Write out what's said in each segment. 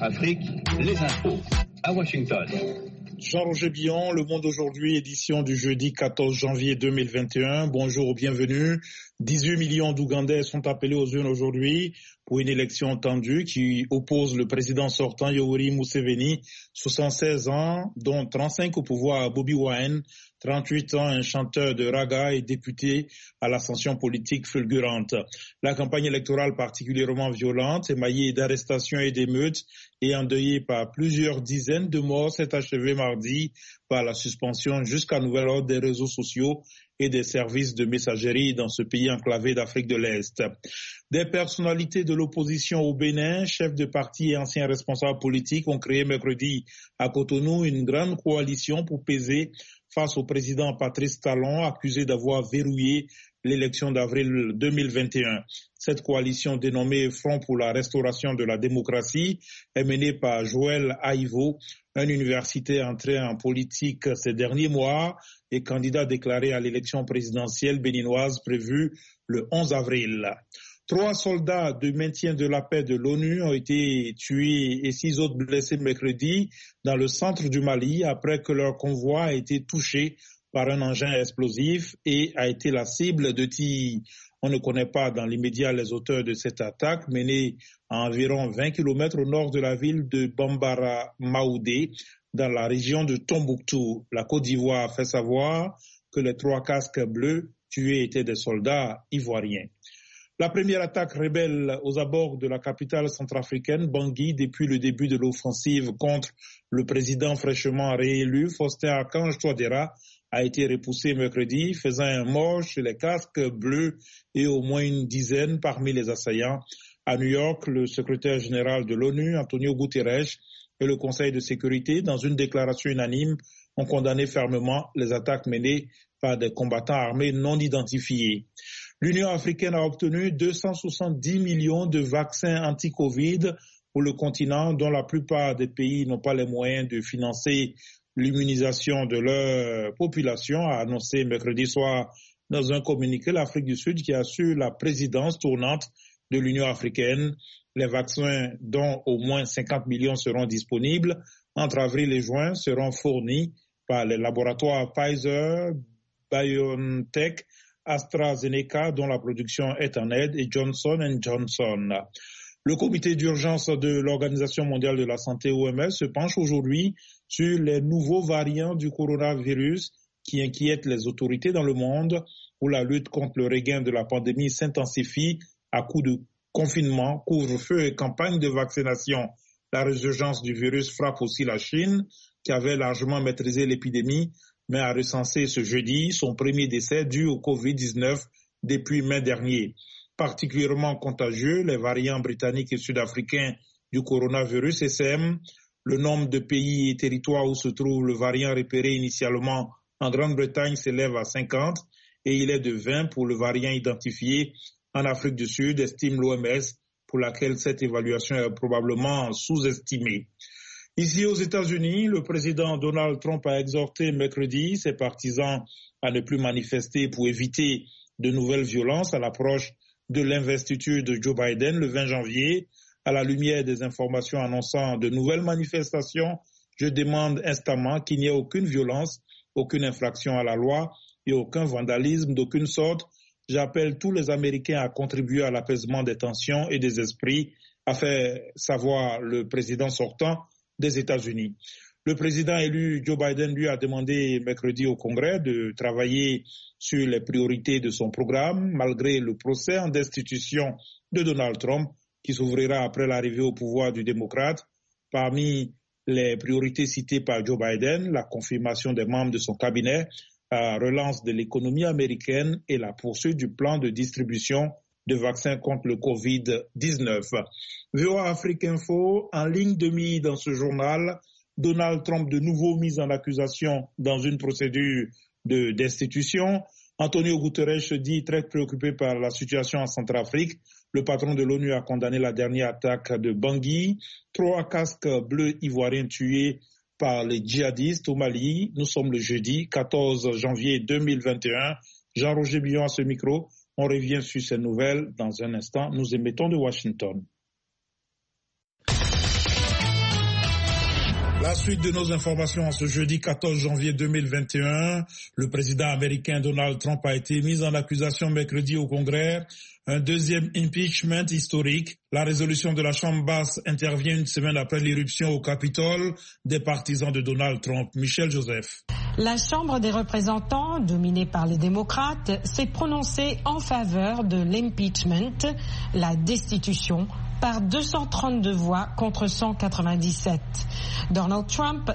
Afrique, les infos à Washington. Jean-Roger Billon, Le Monde aujourd'hui, édition du jeudi 14 janvier 2021. Bonjour ou bienvenue. 18 millions d'Ougandais sont appelés aux urnes aujourd'hui pour une élection tendue qui oppose le président sortant Yoweri Museveni, 76 ans, dont 35 au pouvoir, à Bobi Wine, 38 ans, un chanteur de raga et député à l'ascension politique fulgurante. La campagne électorale particulièrement violente, émaillée d'arrestations et d'émeutes et endeuillée par plusieurs dizaines de morts, s'est achevée mardi par la suspension jusqu'à nouvel ordre des réseaux sociaux et des services de messagerie dans ce pays enclavé d'Afrique de l'Est. Des personnalités de l'opposition au Bénin, chefs de parti et anciens responsables politiques ont créé mercredi à Cotonou une grande coalition pour peser face au président Patrice Talon, accusé d'avoir verrouillé l'élection d'avril 2021. Cette coalition dénommée Front pour la restauration de la démocratie est menée par Joël Aïvo, un universitaire entré en politique ces derniers mois et candidat déclaré à l'élection présidentielle béninoise prévue le 11 avril. 3 soldats de maintien de la paix de l'ONU ont été tués et 6 autres blessés mercredi dans le centre du Mali après que leur convoi a été touché par un engin explosif et a été la cible de tirs. On ne connaît pas dans l'immédiat les auteurs de cette attaque menée à environ 20 km au nord de la ville de Bambara-Maoudé, dans la région de Tombouctou. La Côte d'Ivoire a fait savoir que les 3 casques bleus tués étaient des soldats ivoiriens. La première attaque rebelle aux abords de la capitale centrafricaine, Bangui, depuis le début de l'offensive contre le président fraîchement réélu, Faustin Archange Touadéra, a été repoussée mercredi, faisant un mort chez les casques bleus et au moins une dizaine parmi les assaillants. À New York, le secrétaire général de l'ONU, Antonio Guterres, et le Conseil de sécurité, dans une déclaration unanime, ont condamné fermement les attaques menées par des combattants armés non identifiés. L'Union africaine a obtenu 270 millions de vaccins anti-Covid pour le continent, dont la plupart des pays n'ont pas les moyens de financer l'immunisation de leur population, a annoncé mercredi soir dans un communiqué l'Afrique du Sud qui assure la présidence tournante de l'Union africaine. Les vaccins, dont au moins 50 millions seront disponibles entre avril et juin, seront fournis par les laboratoires Pfizer, BioNTech, AstraZeneca, dont la production est en aide, et Johnson & Johnson. Le comité d'urgence de l'Organisation mondiale de la santé, OMS, se penche aujourd'hui sur les nouveaux variants du coronavirus qui inquiètent les autorités dans le monde, où la lutte contre le regain de la pandémie s'intensifie à coups de confinement, couvre-feu et campagne de vaccination. La résurgence du virus frappe aussi la Chine, qui avait largement maîtrisé l'épidémie, mais a recensé ce jeudi son premier décès dû au Covid-19 depuis mai dernier. Particulièrement contagieux, les variants britanniques et sud-africains du coronavirus SM, le nombre de pays et territoires où se trouve le variant repéré initialement en Grande-Bretagne s'élève à 50 et il est de 20 pour le variant identifié en Afrique du Sud, estime l'OMS, pour laquelle cette évaluation est probablement sous-estimée. Ici aux États-Unis, le président Donald Trump a exhorté mercredi ses partisans à ne plus manifester pour éviter de nouvelles violences à l'approche de l'investiture de Joe Biden le 20 janvier. À la lumière des informations annonçant de nouvelles manifestations, je demande instamment qu'il n'y ait aucune violence, aucune infraction à la loi et aucun vandalisme d'aucune sorte. J'appelle tous les Américains à contribuer à l'apaisement des tensions et des esprits, a fait savoir le président sortant des États-Unis. Le président élu Joe Biden lui a demandé mercredi au Congrès de travailler sur les priorités de son programme, malgré le procès en destitution de Donald Trump, qui s'ouvrira après l'arrivée au pouvoir du démocrate. Parmi les priorités citées par Joe Biden, la confirmation des membres de son cabinet, la relance de l'économie américaine et la poursuite du plan de distribution de vaccins contre le Covid-19. VOA Afrique Info, en ligne de mire dans ce journal, Donald Trump de nouveau mis en accusation dans une procédure de destitution. Antonio Guterres se dit très préoccupé par la situation en Centrafrique. Le patron de l'ONU a condamné la dernière attaque de Bangui. 3 casques bleus ivoiriens tués par les djihadistes au Mali. Nous sommes le jeudi 14 janvier 2021. Jean-Roger Billon à ce micro. On revient sur ces nouvelles dans un instant. Nous émettons de Washington. La suite de nos informations en ce jeudi 14 janvier 2021, le président américain Donald Trump a été mis en accusation mercredi au Congrès. Un deuxième impeachment historique. La résolution de la Chambre basse intervient une semaine après l'irruption au Capitole des partisans de Donald Trump. Michel Joseph. La Chambre des représentants, dominée par les démocrates, s'est prononcée en faveur de l'impeachment, la destitution, par 232 voix contre 197. Donald Trump,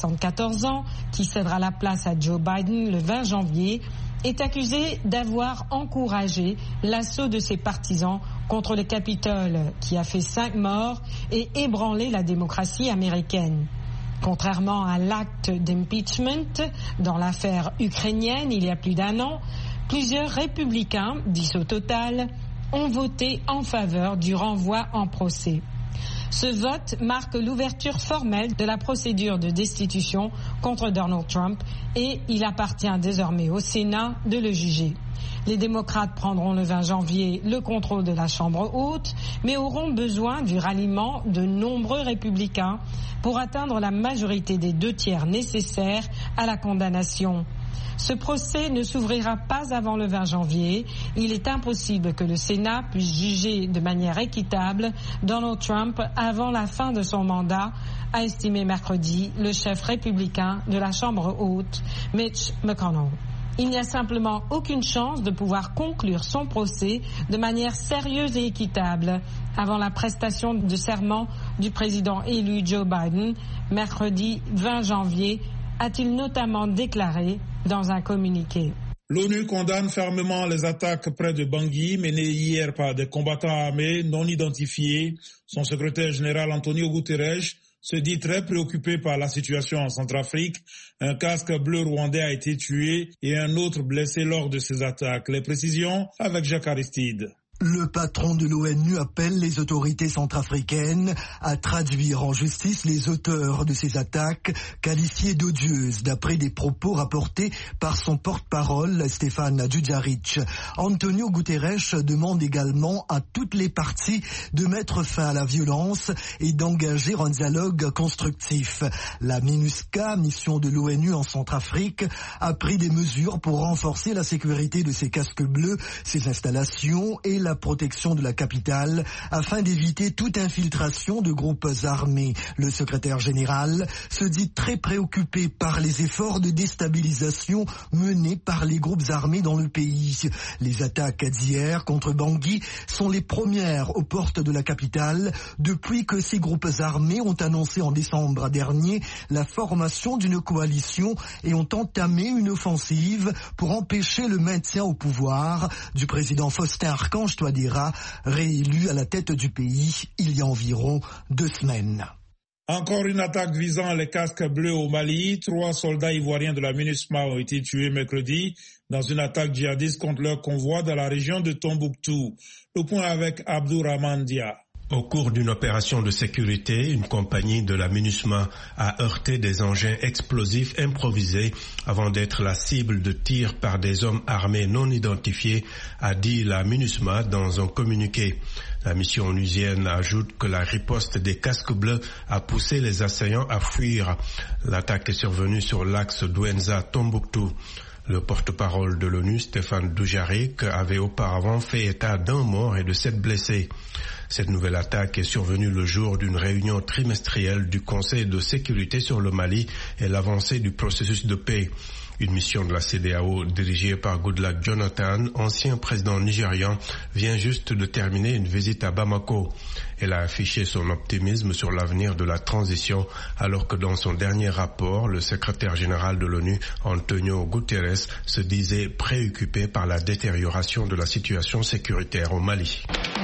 74 ans, qui cédera la place à Joe Biden le 20 janvier, est accusé d'avoir encouragé l'assaut de ses partisans contre le Capitole, qui a fait 5 morts et ébranlé la démocratie américaine. Contrairement à l'acte d'impeachment dans l'affaire ukrainienne il y a plus d'1 an, plusieurs républicains, 10 au total, ont voté en faveur du renvoi en procès. Ce vote marque l'ouverture formelle de la procédure de destitution contre Donald Trump et il appartient désormais au Sénat de le juger. Les démocrates prendront le 20 janvier le contrôle de la Chambre haute, mais auront besoin du ralliement de nombreux républicains pour atteindre la majorité des 2/3 nécessaires à la condamnation. Ce procès ne s'ouvrira pas avant le 20 janvier. Il est impossible que le Sénat puisse juger de manière équitable Donald Trump avant la fin de son mandat, a estimé mercredi le chef républicain de la Chambre haute, Mitch McConnell. Il n'y a simplement aucune chance de pouvoir conclure son procès de manière sérieuse et équitable avant la prestation de serment du président élu Joe Biden, mercredi 20 janvier, a-t-il notamment déclaré dans un communiqué. L'ONU condamne fermement les attaques près de Bangui menées hier par des combattants armés non identifiés. Son secrétaire général Antonio Guterres se dit très préoccupé par la situation en Centrafrique. Un casque bleu rwandais a été tué et un autre blessé lors de ces attaques. Les précisions avec Jacques Aristide. Le patron de l'ONU appelle les autorités centrafricaines à traduire en justice les auteurs de ces attaques qualifiées d'odieuses, d'après des propos rapportés par son porte-parole Stéphane Dujarric. Antonio Guterres demande également à toutes les parties de mettre fin à la violence et d'engager un dialogue constructif. La MINUSCA, mission de l'ONU en Centrafrique, a pris des mesures pour renforcer la sécurité de ses casques bleus, ses installations et la protection de la capitale afin d'éviter toute infiltration de groupes armés. Le secrétaire général se dit très préoccupé par les efforts de déstabilisation menés par les groupes armés dans le pays. Les attaques d'hier contre Bangui sont les premières aux portes de la capitale depuis que ces groupes armés ont annoncé en décembre dernier la formation d'une coalition et ont entamé une offensive pour empêcher le maintien au pouvoir du président Faustin Archange Touadéra, réélu à la tête du pays il y a environ 2 semaines. Encore une attaque visant les casques bleus au Mali. 3 soldats ivoiriens de la MINUSMA ont été tués mercredi dans une attaque djihadiste contre leur convoi dans la région de Tombouctou. Le point avec Abdourahmane Dia. Au cours d'une opération de sécurité, une compagnie de la MINUSMA a heurté des engins explosifs improvisés avant d'être la cible de tirs par des hommes armés non identifiés, a dit la MINUSMA dans un communiqué. La mission onusienne ajoute que la riposte des casques bleus a poussé les assaillants à fuir. L'attaque est survenue sur l'axe Douentza-Tombouctou. Le porte-parole de l'ONU, Stéphane Dujarric, avait auparavant fait état d'1 mort et de 7 blessés. Cette nouvelle attaque est survenue le jour d'une réunion trimestrielle du Conseil de sécurité sur le Mali et l'avancée du processus de paix. Une mission de la CEDEAO dirigée par Goodluck Jonathan, ancien président nigérian, vient juste de terminer une visite à Bamako. Elle a affiché son optimisme sur l'avenir de la transition alors que dans son dernier rapport, le secrétaire général de l'ONU, Antonio Guterres, se disait préoccupé par la détérioration de la situation sécuritaire au Mali.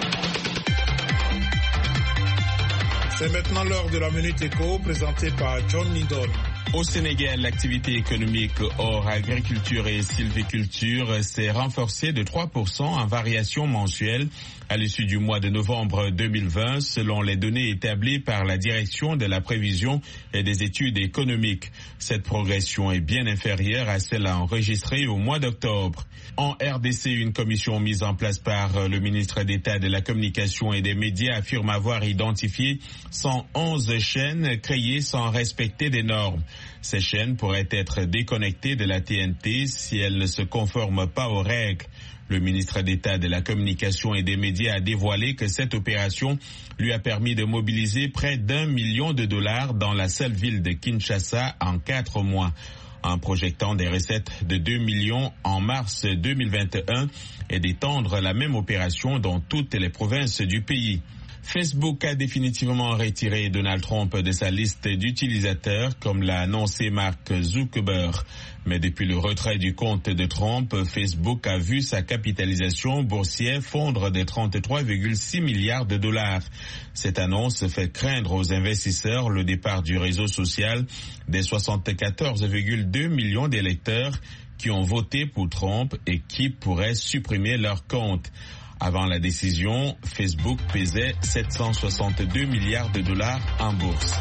C'est maintenant l'heure de la Minute Éco, présentée par John Lindon. Au Sénégal, l'activité économique hors agriculture et sylviculture s'est renforcée de 3% en variation mensuelle à l'issue du mois de novembre 2020, selon les données établies par la Direction de la prévision et des études économiques. Cette progression est bien inférieure à celle enregistrée au mois d'octobre. En RDC, une commission mise en place par le ministre d'État de la Communication et des Médias affirme avoir identifié 111 chaînes créées sans respecter des normes. Ces chaînes pourraient être déconnectées de la TNT si elles ne se conforment pas aux règles. Le ministre d'État de la Communication et des Médias a dévoilé que cette opération lui a permis de mobiliser près d'$1 million dans la seule ville de Kinshasa en 4 mois. En projectant des recettes de 2 millions en mars 2021 et d'étendre la même opération dans toutes les provinces du pays. Facebook a définitivement retiré Donald Trump de sa liste d'utilisateurs, comme l'a annoncé Mark Zuckerberg. Mais depuis le retrait du compte de Trump, Facebook a vu sa capitalisation boursière fondre de 33,6 milliards de dollars. Cette annonce fait craindre aux investisseurs le départ du réseau social des 74,2 millions d'électeurs qui ont voté pour Trump et qui pourraient supprimer leur compte. Avant la décision, Facebook pesait 762 milliards de dollars en bourse.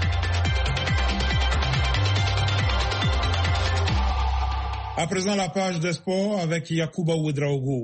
À présent, la page des sports avec Yacouba Ouedraogo.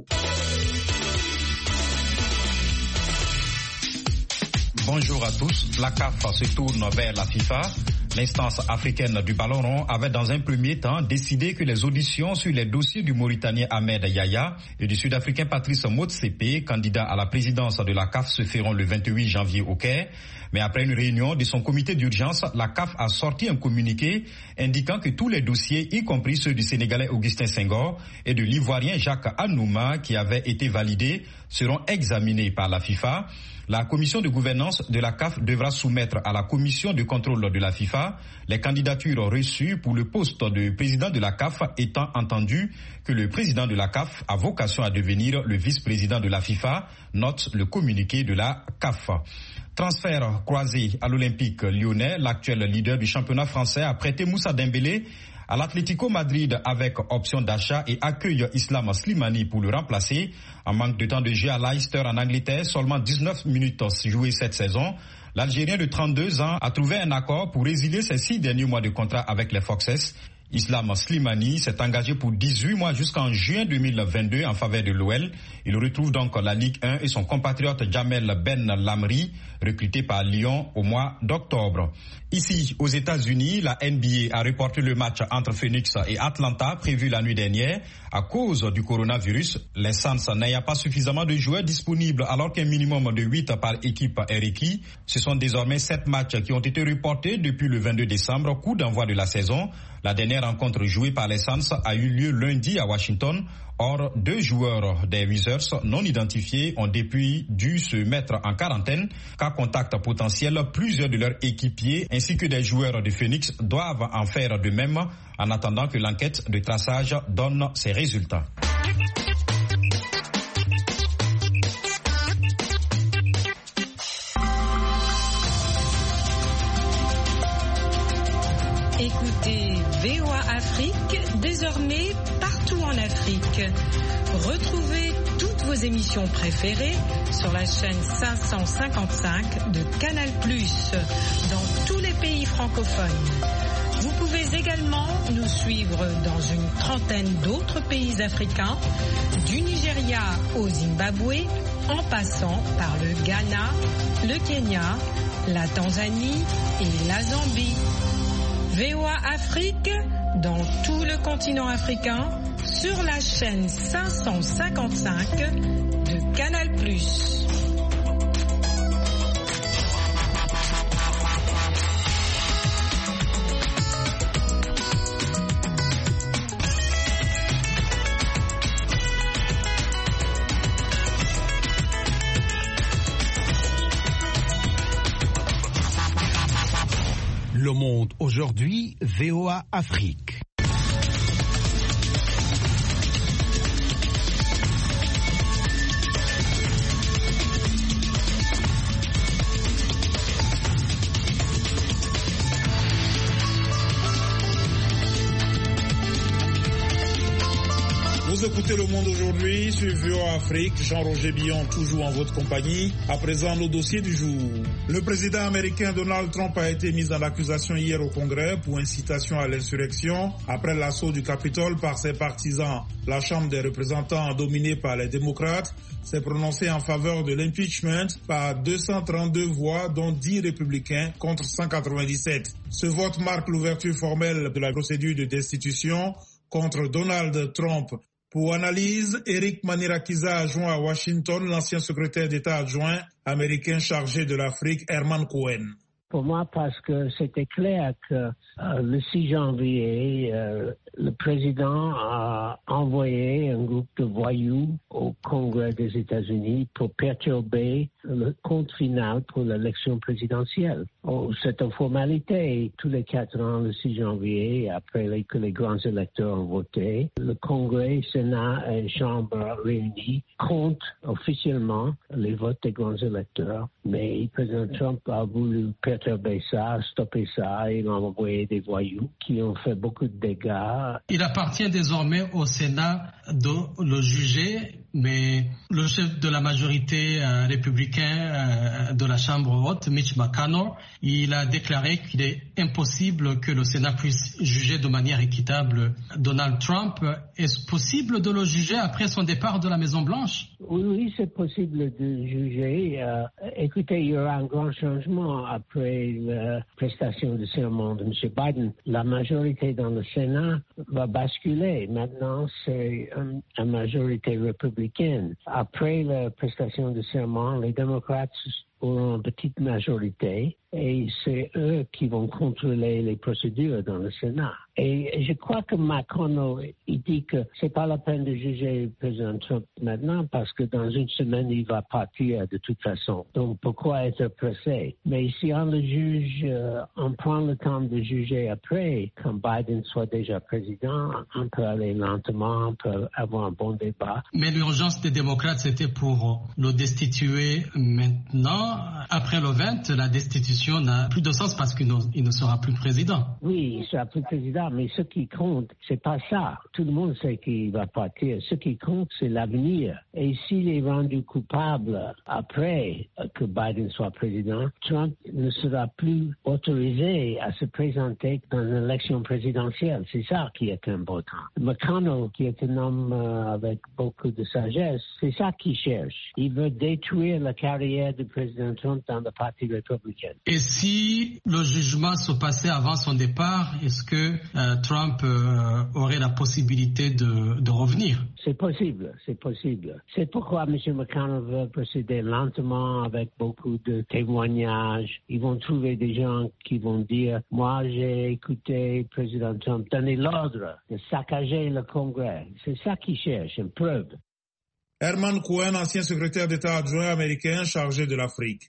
Bonjour à tous. La CAF se tourne vers la FIFA. L'instance africaine du ballon rond avait dans un premier temps décidé que les auditions sur les dossiers du Mauritanien Ahmed Yahya et du Sud-Africain Patrice Motsepe, candidat à la présidence de la CAF, se feront le 28 janvier au Caire. Mais après une réunion de son comité d'urgence, la CAF a sorti un communiqué indiquant que tous les dossiers, y compris ceux du Sénégalais Augustin Senghor et de l'Ivoirien Jacques Anouma, qui avaient été validés, seront examinés par la FIFA. La commission de gouvernance de la CAF devra soumettre à la commission de contrôle de la FIFA les candidatures reçues pour le poste de président de la CAF, étant entendu que le président de la CAF a vocation à devenir le vice-président de la FIFA, note le communiqué de la CAF. Transfert croisé à l'Olympique lyonnais, l'actuel leader du championnat français a prêté Moussa Dembélé à l'Atlético Madrid avec option d'achat et accueille Islam Slimani pour le remplacer. En manque de temps de jeu à Leicester en Angleterre, seulement 19 minutes jouées cette saison. L'Algérien de 32 ans a trouvé un accord pour résilier ses 6 derniers mois de contrat avec les Foxes. Islam Slimani s'est engagé pour 18 mois jusqu'en juin 2022 en faveur de l'OL. Il retrouve donc la Ligue 1 et son compatriote Jamel Ben Lamri, recruté par Lyon au mois d'octobre. Ici, aux États-Unis, la NBA a reporté le match entre Phoenix et Atlanta prévu la nuit dernière à cause du coronavirus. Les Suns n'ayant pas suffisamment de joueurs disponibles alors qu'un minimum de 8 par équipe est requis. Ce sont désormais 7 matchs qui ont été reportés depuis le 22 décembre, coup d'envoi de la saison. La dernière rencontre jouée par les Suns a eu lieu lundi à Washington. Or, 2 joueurs des Wizards non identifiés ont depuis dû se mettre en quarantaine. Cas contact potentiel, plusieurs de leurs équipiers ainsi que des joueurs de Phoenix doivent en faire de même en attendant que l'enquête de traçage donne ses résultats. Écoutez VOA Afrique, désormais partout en Afrique. Retrouvez toutes vos émissions préférées sur la chaîne 555 de Canal+, dans tous les pays francophones. Vous pouvez également nous suivre dans une trentaine d'autres pays africains, du Nigeria au Zimbabwe, en passant par le Ghana, le Kenya, la Tanzanie et la Zambie. VOA Afrique, dans tout le continent africain, sur la chaîne 555 de Canal+. Le Monde aujourd'hui, VOA Afrique. Vous écoutez Le Monde aujourd'hui sur VOA Afrique. Jean-Roger Billon, toujours en votre compagnie. À présent, nos dossiers du jour. Le président américain Donald Trump a été mis en accusation hier au Congrès pour incitation à l'insurrection après l'assaut du Capitole par ses partisans. La Chambre des représentants, dominée par les démocrates, s'est prononcée en faveur de l'impeachment par 232 voix, dont 10 républicains contre 197. Ce vote marque l'ouverture formelle de la procédure de destitution contre Donald Trump. Pour analyse, Eric Manirakiza a joint à Washington l'ancien secrétaire d'État adjoint américain chargé de l'Afrique, Herman Cohen. Pour moi, parce que c'était clair que le 6 janvier, le président a envoyé un groupe de voyous au Congrès des États-Unis pour perturber le compte final pour l'élection présidentielle. C'est une formalité. Tous les 4 ans, le 6 janvier, après que les grands électeurs ont voté, le Congrès, Sénat et Chambre réunis comptent officiellement les votes des grands électeurs. Mais le président Trump a voulu perturber ça, stopper ça. Il a envoyé des voyous qui ont fait beaucoup de dégâts. Il appartient désormais au Sénat de le juger, mais le chef de la majorité républicain de la Chambre haute, Mitch McConnell, il a déclaré qu'il est impossible que le Sénat puisse juger de manière équitable Donald Trump. Est-ce possible de le juger après son départ de la Maison-Blanche? Oui, c'est possible de juger. Écoutez, il y aura un grand changement après la prestation de serment de M. Biden. La majorité dans le Sénat va basculer. Maintenant, c'est une majorité républicaine. Après la prestation de serment, les démocrates auront une petite majorité et c'est eux qui vont contrôler les procédures dans le Sénat. Et je crois que McConnell, il dit que c'est pas la peine de juger le président Trump maintenant parce que dans une semaine, il va partir de toute façon. Donc, pourquoi être pressé? Mais si on le juge, on prend le temps de juger après, quand Biden soit déjà président, on peut aller lentement, on peut avoir un bon débat. Mais l'urgence des démocrates, c'était pour le destituer maintenant. Après le 20, la destitution n'a plus de sens parce qu'il ne sera plus président. Oui, il sera plus président, mais ce qui compte, c'est pas ça. Tout le monde sait qu'il va partir. Ce qui compte, c'est l'avenir. Et s'il est rendu coupable après que Biden soit président, Trump ne sera plus autorisé à se présenter dans une élection présidentielle. C'est ça qui est important. McConnell, qui est un homme avec beaucoup de sagesse, c'est ça qu'il cherche. Il veut détruire la carrière du président Trump dans le Parti républicain. Et si le jugement se passait avant son départ, est-ce que Trump aurait la possibilité de revenir? C'est possible, c'est possible. C'est pourquoi M. McConnell veut procéder lentement avec beaucoup de témoignages. Ils vont trouver des gens qui vont dire « Moi, j'ai écouté le président Trump donner l'ordre de saccager le Congrès ». C'est ça qu'ils cherchent, une preuve. Herman Cohen, ancien secrétaire d'État adjoint américain chargé de l'Afrique.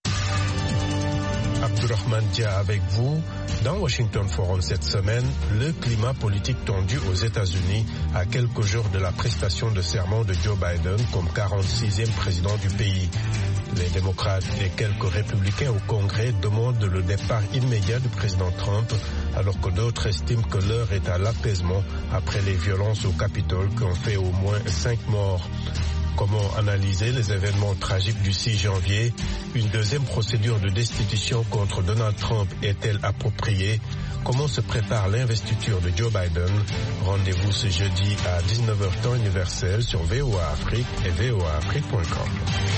Abdurrahman Dia avec vous. Dans Washington Forum cette semaine, le climat politique tendu aux États-Unis à quelques jours de la prestation de serment de Joe Biden comme 46e président du pays. Les démocrates et quelques républicains au Congrès demandent le départ immédiat du président Trump, alors que d'autres estiment que l'heure est à l'apaisement après les violences au Capitole qui ont fait au moins 5 morts. Comment analyser les événements tragiques du 6 janvier? Une deuxième procédure de destitution contre Donald Trump est-elle appropriée? Comment se prépare l'investiture de Joe Biden? Rendez-vous ce jeudi à 19h temps universel sur VOA Afrique et voaafrique.com.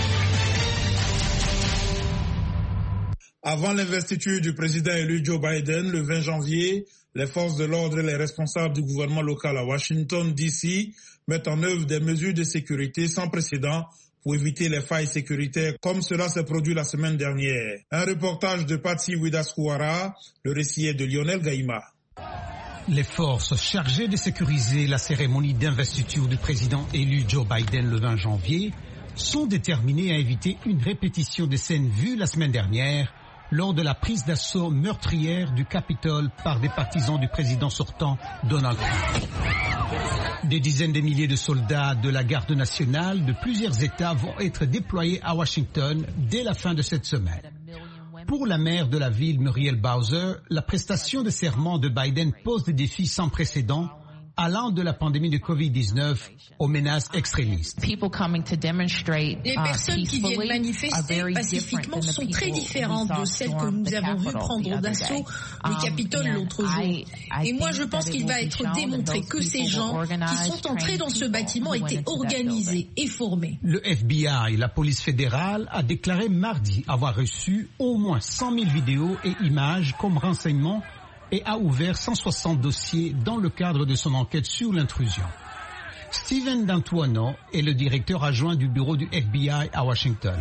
Avant l'investiture du président élu Joe Biden le 20 janvier, les forces de l'ordre et les responsables du gouvernement local à Washington, D.C., mettent en œuvre des mesures de sécurité sans précédent pour éviter les failles sécuritaires comme cela s'est produit la semaine dernière. Un reportage de Patsy Widaskouara, le récit est de Lionel Gaïma. Les forces chargées de sécuriser la cérémonie d'investiture du président élu Joe Biden le 20 janvier sont déterminées à éviter une répétition des scènes vues la semaine dernière lors de la prise d'assaut meurtrière du Capitole par des partisans du président sortant Donald Trump. Des dizaines de milliers de soldats de la garde nationale de plusieurs États vont être déployés à Washington dès la fin de cette semaine. Pour la maire de la ville, Muriel Bowser, la prestation de serment de Biden pose des défis sans précédent allant de la pandémie de Covid-19 aux menaces extrémistes. Les personnes qui viennent manifester pacifiquement sont très différentes de celles que nous avons vues prendre d'assaut le Capitole l'autre jour. Et moi, je pense qu'il va être démontré que ces gens qui sont entrés dans ce bâtiment étaient organisés et formés. Le FBI, la police fédérale, a déclaré mardi avoir reçu au moins 100 000 vidéos et images comme renseignement et a ouvert 160 dossiers dans le cadre de son enquête sur l'intrusion. Steven D'Antuono est le directeur adjoint du bureau du FBI à Washington.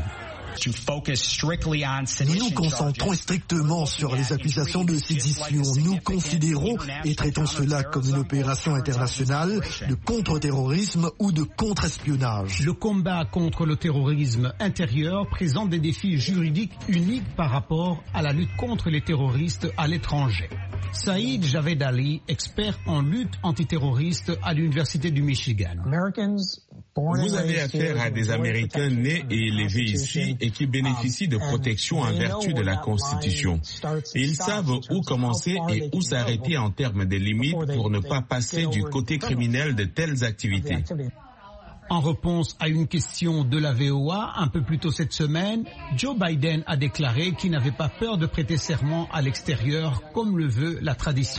Nous nous concentrons strictement sur les accusations de sédition. Nous considérons et traitons cela comme une opération internationale de contre-terrorisme ou de contre-espionnage. Le combat contre le terrorisme intérieur présente des défis juridiques uniques par rapport à la lutte contre les terroristes à l'étranger. Saïd Javed Ali, expert en lutte antiterroriste à l'Université du Michigan. Vous avez affaire à des Américains nés et élevés ici et qui bénéficient de protection en vertu de la Constitution. Et ils savent où commencer et où s'arrêter en termes de limites pour ne pas passer du côté criminel de telles activités. En réponse à une question de la VOA un peu plus tôt cette semaine, Joe Biden a déclaré qu'il n'avait pas peur de prêter serment à l'extérieur comme le veut la tradition.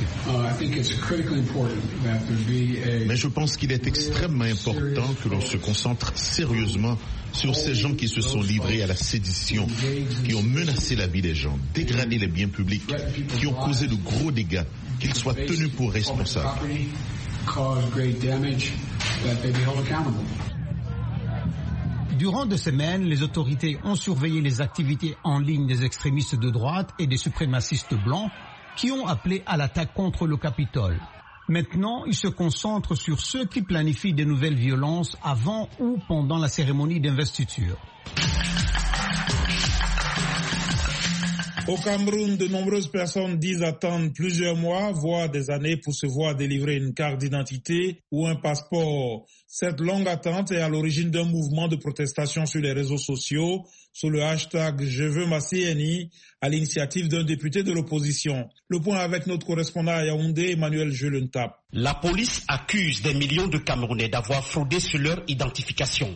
Mais je pense qu'il est extrêmement important que l'on se concentre sérieusement sur ces gens qui se sont livrés à la sédition, qui ont menacé la vie des gens, dégradé les biens publics, qui ont causé de gros dégâts, qu'ils soient tenus pour responsables. Durant 2 semaines, les autorités ont surveillé les activités en ligne des extrémistes de droite et des suprémacistes blancs qui ont appelé à l'attaque contre le Capitole. Maintenant, ils se concentrent sur ceux qui planifient de nouvelles violences avant ou pendant la cérémonie d'investiture. Au Cameroun, de nombreuses personnes disent attendre plusieurs mois, voire des années pour se voir délivrer une carte d'identité ou un passeport. Cette longue attente est à l'origine d'un mouvement de protestation sur les réseaux sociaux sous le hashtag « Je veux ma CNI » à l'initiative d'un député de l'opposition. Le point avec notre correspondant à Yaoundé, Emmanuel Jelentap. La police accuse des millions de Camerounais d'avoir fraudé sur leur identification.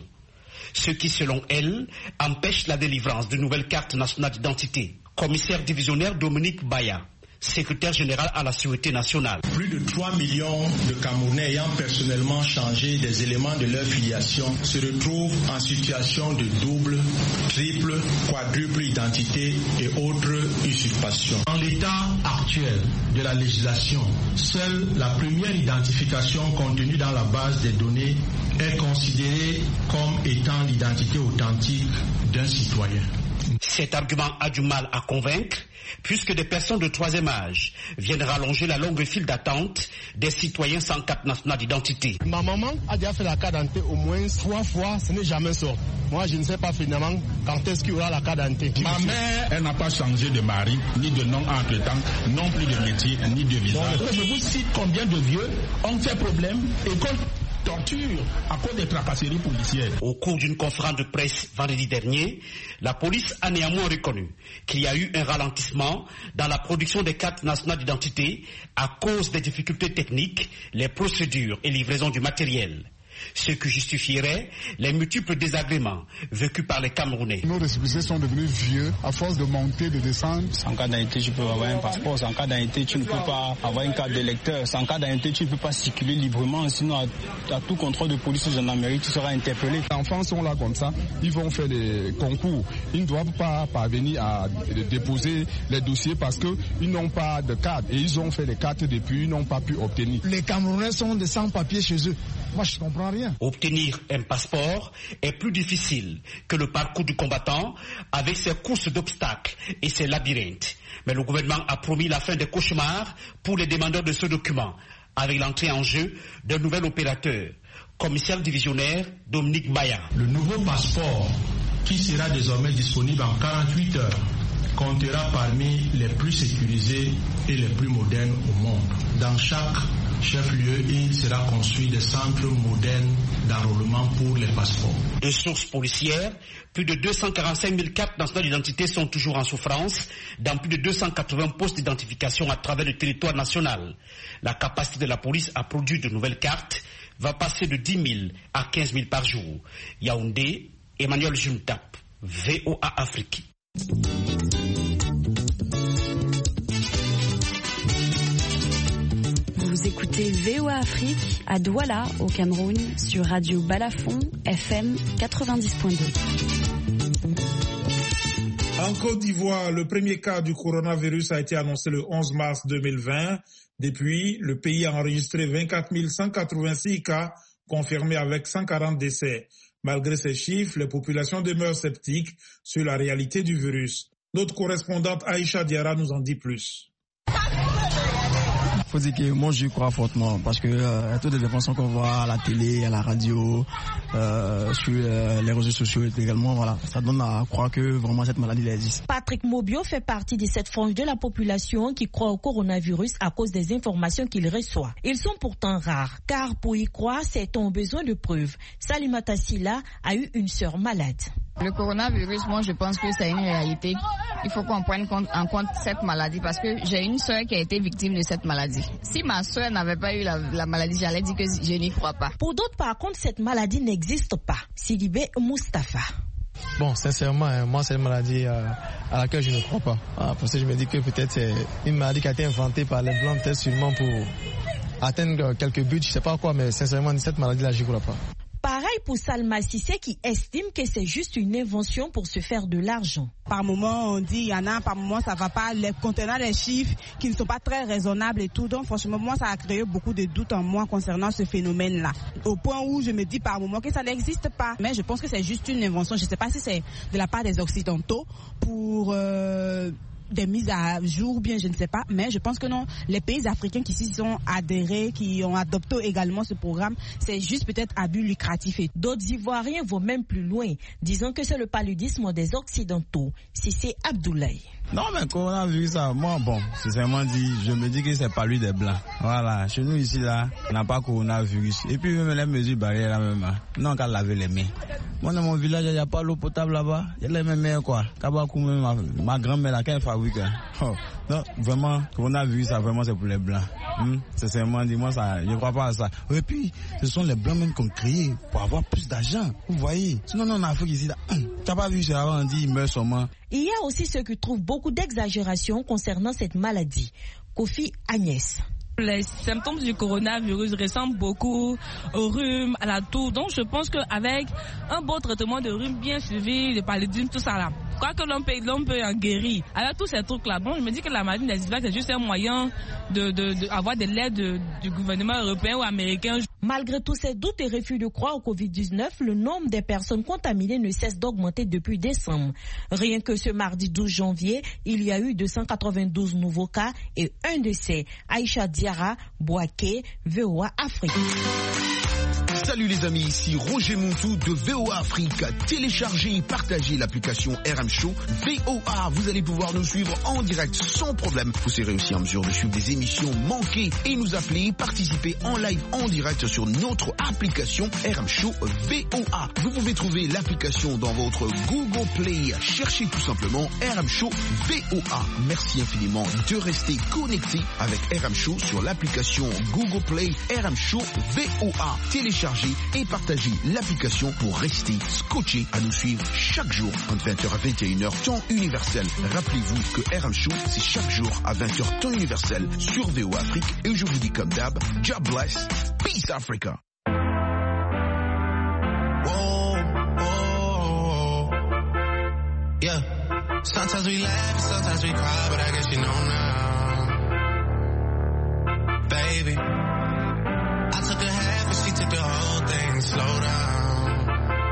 Ce qui, selon elle, empêche la délivrance de nouvelles cartes nationales d'identité. Commissaire divisionnaire Dominique Baya, secrétaire général à la Sûreté nationale. Plus de 3 millions de Camerounais ayant personnellement changé des éléments de leur filiation se retrouvent en situation de double, triple, quadruple identité et autres usurpations. En l'état actuel de la législation, seule la première identification contenue dans la base des données est considérée comme étant l'identité authentique d'un citoyen. Cet argument a du mal à convaincre, puisque des personnes de troisième âge viennent rallonger la longue file d'attente des citoyens sans carte nationale d'identité. Ma maman a déjà fait la carte d'identité au moins 3 fois, ce n'est jamais sorti. Moi, je ne sais pas finalement quand est-ce qu'il y aura la carte d'identité. Ma mère, elle n'a pas changé de mari, ni de nom entre-temps, non plus de métier, ni de visage. Je vous cite combien de vieux ont fait problème et torture à cause des tracasseries policières. Au cours d'une conférence de presse vendredi dernier, la police a néanmoins reconnu qu'il y a eu un ralentissement dans la production des cartes nationales d'identité à cause des difficultés techniques, les procédures et livraison du matériel. Ce qui justifierait les multiples désagréments vécus par les Camerounais. Nos récépissés sont devenus vieux à force de monter, de descendre. Sans carte d'identité, tu peux avoir un passeport. Sans carte d'identité, tu ne peux pas avoir une carte d'électeur. Sans carte d'identité, tu ne peux pas circuler librement. Sinon, à tout contrôle de police en Amérique, tu seras interpellé. Les enfants sont là comme ça. Ils vont faire des concours. Ils ne doivent pas parvenir à déposer les dossiers parce qu'ils n'ont pas de carte. Et ils ont fait des cartes depuis, ils n'ont pas pu obtenir. Les Camerounais sont des sans-papiers chez eux. Moi, je ne comprends rien. Obtenir un passeport est plus difficile que le parcours du combattant avec ses courses d'obstacles et ses labyrinthes. Mais le gouvernement a promis la fin des cauchemars pour les demandeurs de ce document avec l'entrée en jeu d'un nouvel opérateur, commissaire divisionnaire Dominique Baya. Le nouveau passeport qui sera désormais disponible en 48 heures comptera parmi les plus sécurisés et les plus modernes au monde. Dans chaque chef-lieu, il sera construit des centres modernes d'enrôlement pour les passeports. De sources policières, plus de 245 000 cartes nationales d'identité sont toujours en souffrance dans plus de 280 postes d'identification à travers le territoire national. La capacité de la police à produire de nouvelles cartes va passer de 10 000 à 15 000 par jour. Yaoundé, Emmanuel Jumtap, VOA Afrique. Vous écoutez VOA Afrique à Douala, au Cameroun, sur Radio Balafon, FM 90.2. En Côte d'Ivoire, le premier cas du coronavirus a été annoncé le 11 mars 2020. Depuis, le pays a enregistré 24 186 cas confirmés avec 140 décès. Malgré ces chiffres, les populations demeurent sceptiques sur la réalité du virus. Notre correspondante Aïcha Diarra nous en dit plus. Faut dire que moi j'y crois fortement parce que toutes les informations qu'on voit à la télé, à la radio, sur les réseaux sociaux également, voilà, ça donne à croire que vraiment cette maladie existe. Patrick Mobio fait partie de cette frange de la population qui croit au coronavirus à cause des informations qu'il reçoit. Ils sont pourtant rares, car pour y croire, certains ont besoin de preuves. Salimata Silla a eu une sœur malade. Le coronavirus, moi je pense que c'est une réalité. Il faut qu'on prenne en compte cette maladie parce que j'ai une sœur qui a été victime de cette maladie. Si ma sœur n'avait pas eu la maladie, j'allais dire que je n'y crois pas. Pour d'autres, par contre, cette maladie n'existe pas. Sidibé Mustafa. Bon, sincèrement, moi c'est une maladie à laquelle je ne crois pas. Parce que je me dis que peut-être c'est une maladie qui a été inventée par les Blancs, peut-être sûrement pour atteindre quelques buts, je ne sais pas quoi, mais sincèrement, cette maladie-là, je n'y crois pas. Pareil pour Salma Sissé qui estime que c'est juste une invention pour se faire de l'argent. Par moment on dit il y en a, par moment ça va pas, contenant les chiffres qui ne sont pas très raisonnables et tout. Donc franchement moi ça a créé beaucoup de doutes en moi concernant ce phénomène-là. Au point où je me dis par moment que ça n'existe pas. Mais je pense que c'est juste une invention. Je ne sais pas si c'est de la part des Occidentaux pour des mises à jour, bien je ne sais pas, mais je pense que non, les pays africains qui s'y sont adhérés, qui ont adopté également ce programme, c'est juste peut-être à but lucratif. D'autres Ivoiriens vont même plus loin, disant que c'est le paludisme des Occidentaux. C'est Abdoulaye. Non mais coronavirus, moi bon, sincèrement dit, je me dis que c'est pas lui des blancs. Voilà, chez nous ici là, on n'a pas coronavirus. Et puis même les mesures barrières là même, non qu'à laver les mains. Moi dans mon village, il n'y a pas l'eau potable là-bas, il y a les mêmes mains quoi. Kabakou même ma grand-mère là, qu'elle fabrique. Oh, non, vraiment, coronavirus, ça vraiment c'est pour les blancs. Sincèrement dit, moi ça, je crois pas à ça. Et puis, ce sont les blancs même qui ont créé pour avoir plus d'argent. Vous voyez. Sinon, en Afrique ici, t'as pas vu ça avant, on dit, il meurt seulement. Il y a aussi ceux qui trouvent beaucoup d'exagération concernant cette maladie. Kofi Agnès. Les symptômes du coronavirus ressemblent beaucoup au rhume, à la toux. Donc je pense qu'avec un bon traitement de rhume bien suivi, de paludisme, tout ça là, quoi que l'on peut en guérir. Avec tous ces trucs là, bon, je me dis que la maladie n'existe pas, c'est juste un moyen d'avoir de l'aide du gouvernement européen ou américain. Malgré tous ces doutes et refus de croire au Covid-19, le nombre des personnes contaminées ne cesse d'augmenter depuis décembre. Rien que ce mardi 12 janvier, il y a eu 292 nouveaux cas et un décès. Aïcha Diarra, Boaké, VOA Afrique. Salut les amis, ici Roger Montou de VOA Afrique. Téléchargez et partagez l'application RM Show VOA. Vous allez pouvoir nous suivre en direct sans problème. Vous serez aussi en mesure de suivre des émissions manquées et nous appeler, participer en live en direct sur notre application RM Show VOA. Vous pouvez trouver l'application dans votre Google Play. Cherchez tout simplement RM Show VOA. Merci infiniment de rester connecté avec RM Show sur l'application Google Play RM Show VOA. Téléchargez et partagez l'application pour rester scotché à nous suivre chaque jour entre 20h à 21h temps universel. Rappelez-vous que RM Show c'est chaque jour à 20h temps universel sur VOA Afrique et je vous dis comme d'hab, God bless, peace Africa. Whoa, whoa, yeah. Sometimes we laugh, sometimes we cry, but I guess you know now, baby. I took a half and she took the whole thing. Slow down,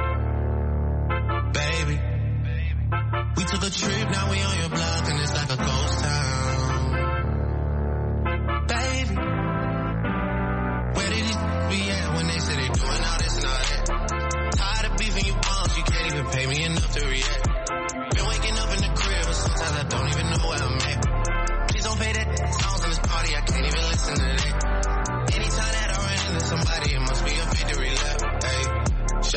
baby. We took a trip, now we on your block and it's like a ghost town, baby. Where did these be at when they say they doing all this and all that? Tired of beefing you bums, you can't even pay me enough to react. Been waking up in the crib, but sometimes I don't even know where I'm at. Please don't pay that songs in this party, I can't even listen to that.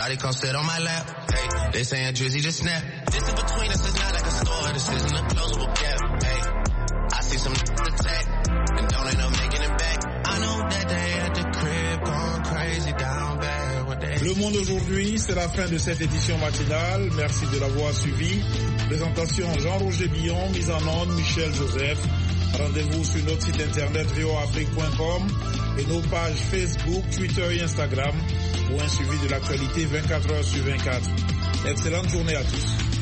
Shawty come sit on my lap. Hey, they saying Drizzy just snap. This in between us is not like a store. This isn't a closable gap. Hey, I see some attack and don't end up making it back. I know that they at the crib going crazy down bad. Le Monde aujourd'hui, c'est la fin de cette édition matinale. Merci de l'avoir suivi. Présentation Jean-Roger Billon, mise en onde Michel Joseph. Rendez-vous sur notre site internet voafrique.com et nos pages Facebook, Twitter et Instagram pour un suivi de l'actualité 24 heures sur 24. Excellente journée à tous.